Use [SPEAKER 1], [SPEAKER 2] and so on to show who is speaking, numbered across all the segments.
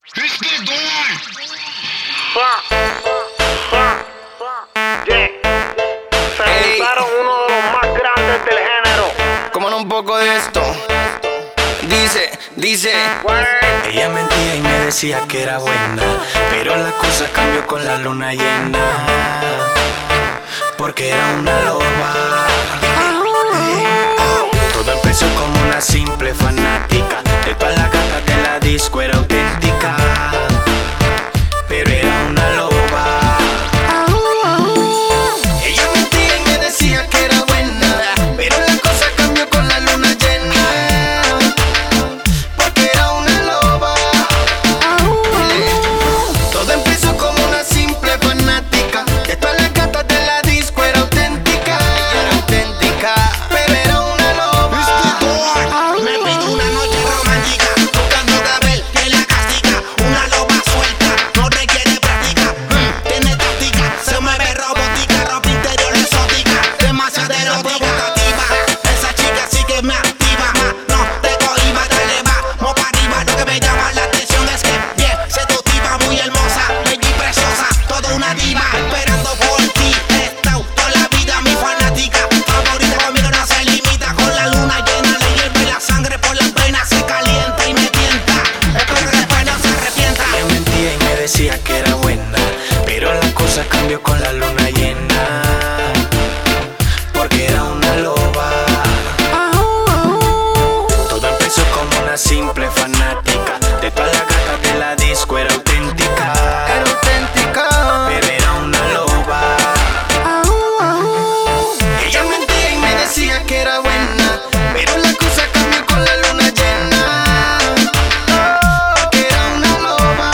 [SPEAKER 1] It's the Dawn.
[SPEAKER 2] Se juntaron uno de los más grandes del género.
[SPEAKER 3] Cómo no un poco de esto. Dice.
[SPEAKER 4] Ella mentía y me decía que era buena, pero la cosa cambió con la luna llena, porque era una loba. Todo empezó como una simple fanática de todas las gatas de la disco, era auténtica, pero era una loba. Ella mentía y me decía que era buena, pero la cosa cambió con la luna llena, porque era una loba. Todo empezó como una simple fanática de todas las gatas de la disco, era auténtica, pero era una loba.
[SPEAKER 5] Me pido una noche romántica, buscando Gabriel que la castiga. Una loba suelta, no requiere práctica, tiene táctica, se mueve robótica, ropa interior exótica, demasiado provocativa. Esa chica sí que me activa, no te cohiba, dale vamos para arriba. Lo que me llama la atención es que bien seductiva, muy hermosa, bella y preciosa, toda una diva. Esperando por ti, he estado toda la vida mi fanática favorita, conmigo no se limita. Con la luna llena le hierve la sangre por las venas, se calienta y me tienta. Espero que después no se arrepienta.
[SPEAKER 4] Ella mentía y me decía que era buena, pero la cosa cambió con la luna llena, porque era una loba. Todo empezó como una simple fanática de todas las gatas de la disco, era auténtica, pero era una loba. Ella mentía y me decía que era buena, pero la cosa cambió con la luna llena, porque era una loba.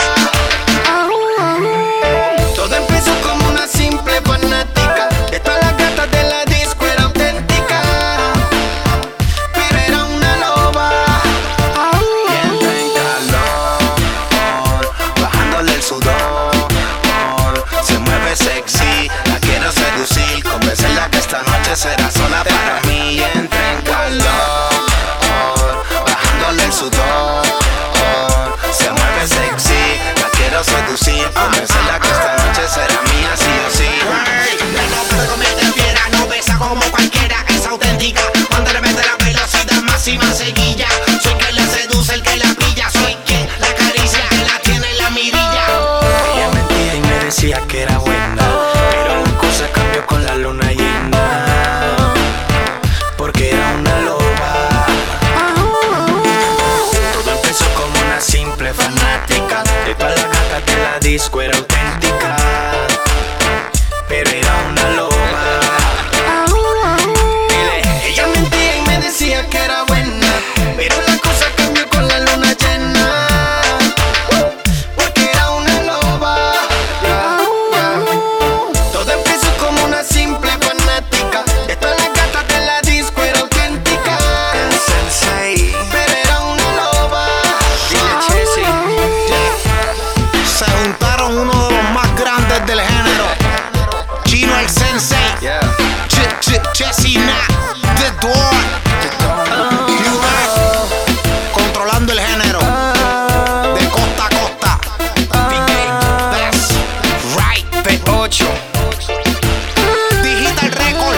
[SPEAKER 4] Todo empezó como una simple fanática de todas las gatas de la disco, era auténtica, pero era una loba. Y entra en calor, bajándole el sudor, se mueve sexy, la quiero seducir, convencerla que esta noche será sola para mí. Y entra en calor, bajándole el sudor, se mueve sexy, la quiero seducir, convencerla que esta noche será mía sí o sí.
[SPEAKER 5] La loca se convierte en fiera, no besa como cualquiera, es auténtica. Cuando le mete la velocidad máxima seguilla, soy quien la seduce, el que la pilla, soy quien la acaricia, que la tiene en la mirilla.
[SPEAKER 4] Ella mentía y me decía que era buena, pero la cosa cambió con la luna llena, porque era una loba. Todo empezó como una simple fanática de todas las gatas de la disco, era auténtica, pero era una loba. Ella mentía y me decía que era buena, pero la cosa cambió con la luna llena, porque era una loba. Todo empezó como una simple fanática de todas las gatas de la disco, era auténtica, pero era una loba.
[SPEAKER 5] Se juntaron uno de los más grandes del género, Chino el Sensei, Jesse Nat, The Dawn, controlando el género de costa a costa. That's right.
[SPEAKER 3] P8.
[SPEAKER 5] Digital Record,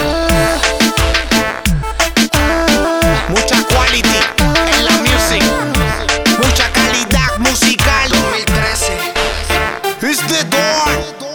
[SPEAKER 5] mucha quality en la music, mucha calidad musical.
[SPEAKER 3] 2013.
[SPEAKER 5] It's The Dawn.